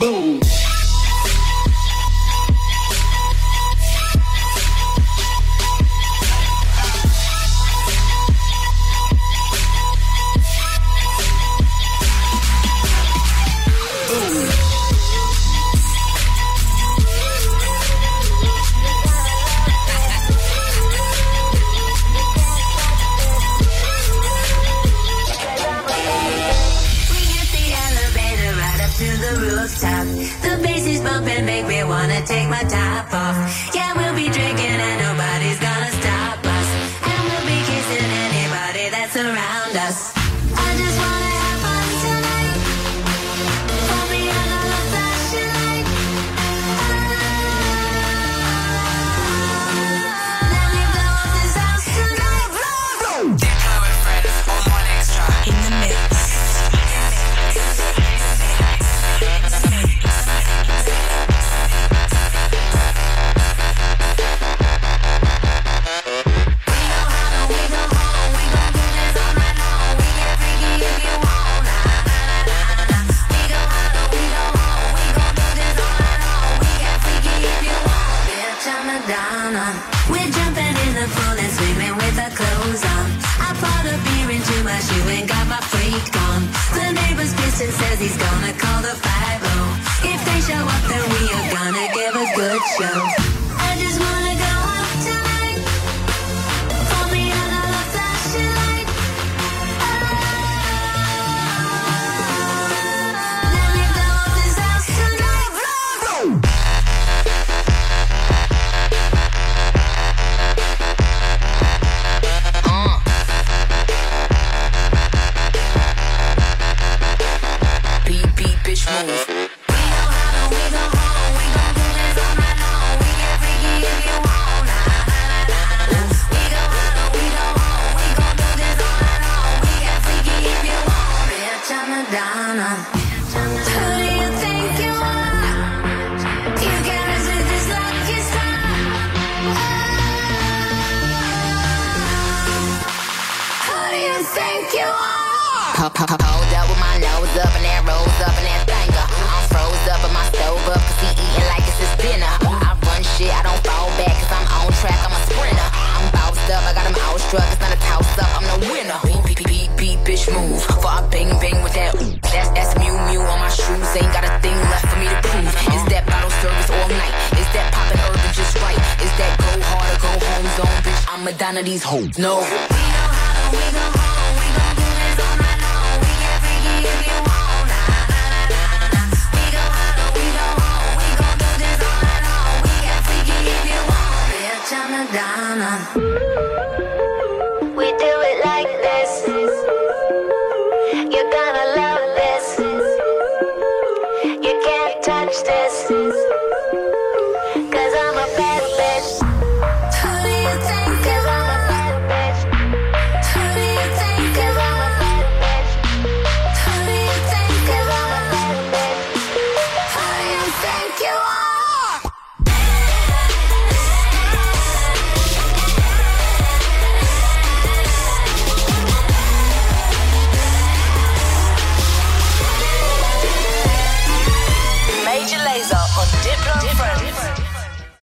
Boom. The bass is bumping, make me wanna take my top off. Yeah, we'll be drinking and nobody's gonna stop us. And we'll be kissing anybody that's around us. I just wanna have fun tonight. Pull me under the flashing light. Let me blow up this house tonight. Diplo and Friends on One Extra. In the mix. We're jumping in the pool and swimming with our clothes on. I poured a beer into my shoe and got my freak on. The neighbor's pissed and says he's gonna call the 5-0. If they show up, then we are gonna give a good show. I just wanna go out tonight. Pull me under the flashing light. Let me blow up this house tonight. Bitch move. Hold up with my nose up and that rolls up and that finger. I'm froze up and my stove up cause he eating like it's his dinner. I run shit, I don't fall back cause I'm on track, I'm a sprinter. I'm bossed up, I got him outstruck, it's not a toss up, I'm the winner. Beat, bitch move, for I bang bang with that ooh. That's Mew Mew on my shoes, ain't got a thing left for me to prove. Is that bottle service all night? Is that poppin' urban just right? Is that go hard or go home zone, bitch? I'm Madonna these hoes, no. We go hard, we go home, we gon' do this all night long. We get freaky if you want, We go hard, we go home, we gon' do this all night long. We get freaky if you want, bitch, I'm Madonna. We do it like this. You're gonna love this. You can't touch this.